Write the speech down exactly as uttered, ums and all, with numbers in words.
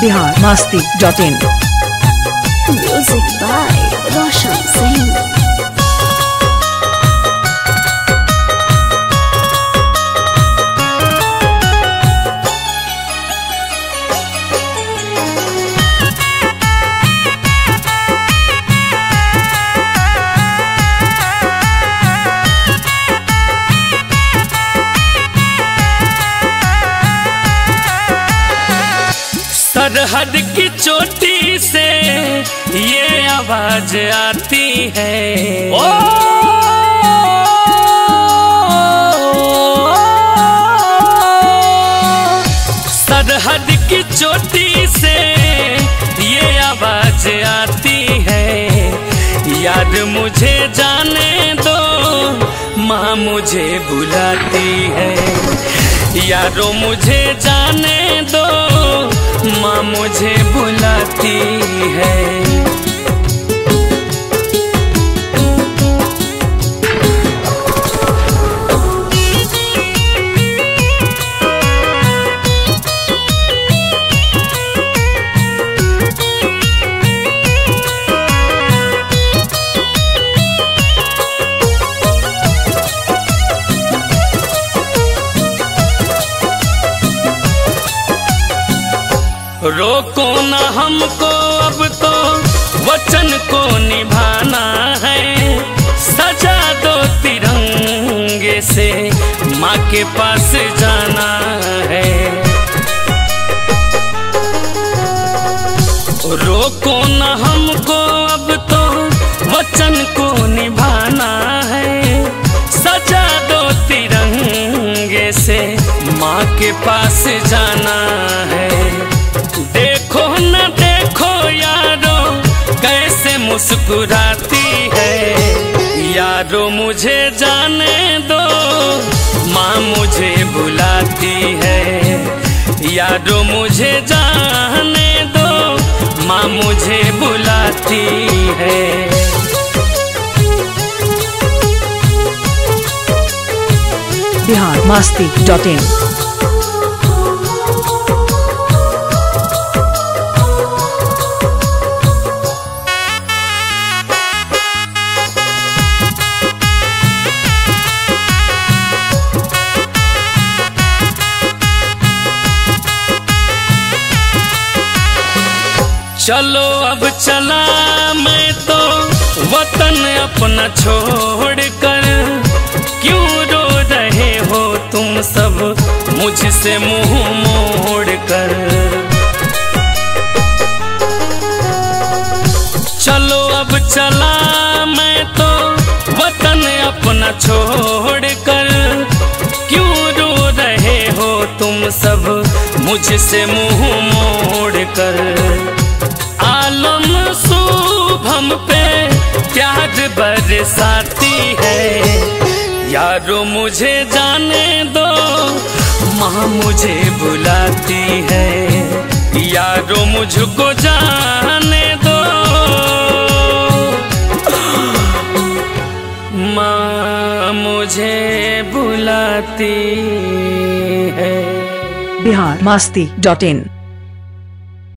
Bihar Masti dot in. Music by Roshan Singh. सरहद की चोटी से ये आवाज आती है, ओ सरहद की चोटी से ये आवाज आती है। याद मुझे जाने दो, माँ मुझे बुलाती है। यारो मुझे जाने दो, माँ मुझे बुलाती है। रोको न हमको अब तो वचन को निभाना है। सजा दो तिरंगे से माँ के पास जाना है। रोको न हमको अब तो वचन को निभाना है। सजा दो तिरंगे से माँ के पास जाना है। देखो न देखो यारो कैसे मुस्कुराती है। यारो मुझे जाने दो, माँ मुझे बुलाती है। यारो मुझे जाने दो, माँ मुझे बुलाती है। Bihar Masti dot in. चलो अब चला मैं तो वतन अपना छोड़ कर। क्यों रो रहे हो तुम सब मुझसे मुंह मोड़ कर। चलो अब चला मैं तो वतन अपना छोड़ कर। क्यों रो रहे हो तुम सब मुझसे मुंह मोड़ कर। आलम शुभम पे प्यार बरसाती है। यारो मुझे जाने दो, माँ मुझे बुलाती है। यारो मुझको जाने दो, माँ मुझे बुलाती है। बिहार मस्ती डॉट इन।